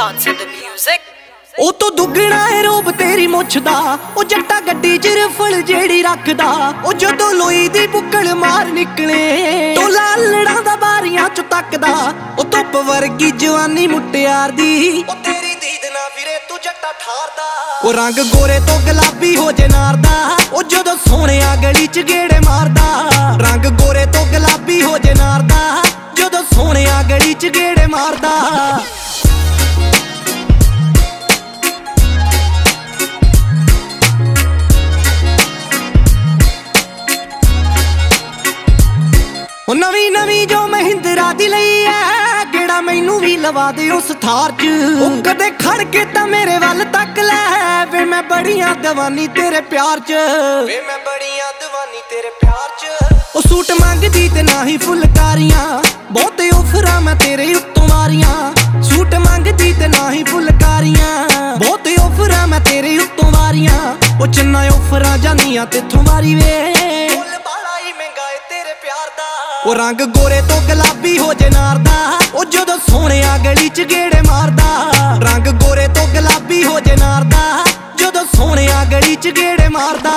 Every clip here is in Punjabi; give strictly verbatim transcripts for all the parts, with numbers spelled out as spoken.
Dance and the music. ਉਹ ਤੋਂ ਦੁੱਗਣਾ ਏ ਰੂਪ ਤੇਰੀ ਮੁੱਛ ਦਾ, ਉਹ ਜੱਟਾ ਗੱਡੀ 'ਚ ਰਫਲ ਜਿਹੜੀ ਰੱਖਦਾ, ਉਹ ਜਦੋਂ ਲੋਈ ਦੀ ਬੁੱਕਲ ਮਾਰ ਨਿਕਲੇ ਟੋਲਾ ਲੜਾਂ ਦਾ ਬਾਰੀਆਂ 'ਚ ਤੱਕਦਾ, ਉਹ ਧੁੱਪ ਵਰਗੀ ਜਵਾਨੀ ਮੁਟਿਆਰ ਦੀ, ਉਹ ਤੇਰੀ ਦੀਦ ਨਾ ਫਿਰੇ ਤੂੰ ਜੱਟਾ ਠਾਰਦਾ, ਉਹ ਰੰਗ ਗੋਰੇ ਤੋਂ ਗੁਲਾਬੀ ਹੋ ਜੇ ਨਾਰਦਾ, ਉਹ ਜਦੋਂ ਸੋਹਣਿਆ ਗਲੀ 'ਚ ਗੇੜੇ ਮਾਰਦਾ, ਰੰਗ ਗੋਰੇ ਤੋਂ ਗੁਲਾਬੀ ਹੋ ਜੇ ਨਾਰਦਾ, ਜਦੋਂ ਸੋਹਣਿਆ ਗਲੀ 'ਚ ਗੇੜੇ ਮਾਰਦਾ। ਉਹ ਨਵੀਂ ਨਵੀਂ ਜੋ ਮਹਿੰਦਰਾ ਦੀ ਲਈ ਐ, ਕਿਹੜਾ ਮੈਨੂੰ ਵੀ ਲਵਾ ਦੇ ਉਸ ਥਾਰ 'ਚ, ਉਹ ਕਦੇ ਖੜ ਕੇ ਤਾਂ ਮੇਰੇ ਵੱਲ ਤੱਕ ਲੈ, ਵੇ ਮੈਂ ਬੜੀਆਂ ਦੀਵਾਨੀ ਤੇਰੇ ਪਿਆਰ 'ਚ, ਵੇ ਮੈਂ ਬੜੀਆਂ ਦੀਵਾਨੀ ਤੇਰੇ ਪਿਆਰ 'ਚ। ਉਹ ਸੂਟ ਮੰਗਦੀ ਤੇ ਨਾ ਹੀ ਫੁਲਕਾਰੀਆਂ, ਬਹੁਤੇ ਆਫਰਾਂ ਮੈਂ ਤੇਰੇ ਉੱਤੋਂ ਮਾਰੀਆਂ, ਸੂਟ ਮੰਗਦੀ ਤੇ ਨਾ ਹੀ ਫੁਲਕਾਰੀਆਂ, ਬਹੁਤੇ ਆਫਰਾਂ ਮੈਂ ਤੇਰੇ ਉੱਤੋਂ ਮਾਰੀਆਂ, ਉਹ ਚੰਨਾ ਆਫਰਾਂ ਜਾਨੀਆਂ ਤੇਥੋਂ ਮਾਰੀ ਵੇ, ਉਹ ਰੰਗ ਗੋਰੇ ਤੋਂ ਗੁਲਾਬੀ ਹੋ ਜੇ ਨਾਰਦਾ, ਉਹ ਜਦੋਂ ਸੋਹਣਿਆ ਗਲੀ 'ਚ ਗੇੜੇ ਮਾਰਦਾ, ਰੰਗ ਗੋਰੇ ਤੋਂ ਗੁਲਾਬੀ ਹੋ ਜੇ ਨਾਰਦਾ, ਜਦੋਂ ਸੋਹਣਿਆ ਗਲੀ 'ਚ ਗੇੜੇ ਮਾਰਦਾ।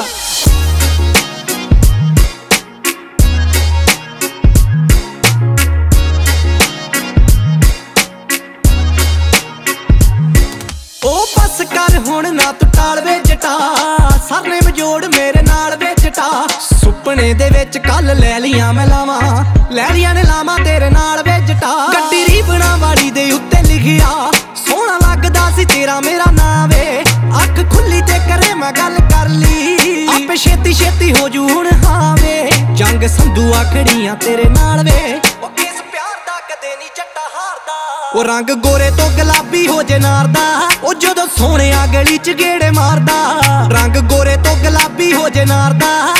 ਉਹ ਬੱਸ ਕਰ ਹੁਣ ਨਾ ਤੂੰ ਟਾਲ ਵੇ ਜਟਾ, ਸਰਨੇ ਮਜੋੜ ਮੇਰੇ ਨਾਲ ਵੇ ਜਟਾ, ਸੁਪਨੇ ਦੇ ਵਿੱਚ ਕੱਲ ਲੈ ਲੀਆਂ ਮੈਂ ਲਾਵਾਂ, ਲੈ ਲੀਆਂ ਨੇ ਲਾਵਾਂ ਤੇਰੇ ਨਾਲ ਵੇ ਜਟਾ, ਗੱਡੀ ਰੀਬਣਾ ਵਾਲੀ ਦੇ ਉੱਤੇ ਲਿਖਿਆ, ਸੋਹਣਾ ਲੱਗਦਾ ਸੀ ਤੇਰਾ ਮੇਰਾ ਨਾਂ ਵੇ, ਅੱਖ ਖੁੱਲੀ ਤੇ ਕਰੇ ਮੈਂ ਗੱਲ ਕਰ ਲਈ, ਆਪੇ ਛੇਤੀ ਛੇਤੀ ਹੋ ਜੂ ਹੁਣ ਹਾਂ ਵੇ, ਜੰਗ ਸੰਧੂ ਆਖੜੀਆਂ ਤੇਰੇ ਨਾਲ ਵੇ, ਉਹ ਕਿਸ ਪਿਆਰ ਦਾ ਕਦੇ ਨਹੀਂ ਜੱਟਾ ਹਾਰਦਾ, ਉਹ ਰੰਗ ਗੋਰੇ ਤੋਂ ਗੁਲਾਬੀ ਹੋ ਜੇ ਨਾਰਦਾ, ਉਹ ਜਦੋਂ ਸੋਹਣਿਆ ਗਲੀ 'ਚ ਗੇੜੇ ਮਾਰਦਾ, ਰੰਗ ਗੋਰੇ ਤੋਂ ਗੁਲਾਬੀ ਹੋ ਜੇ ਨਾਰਦਾ,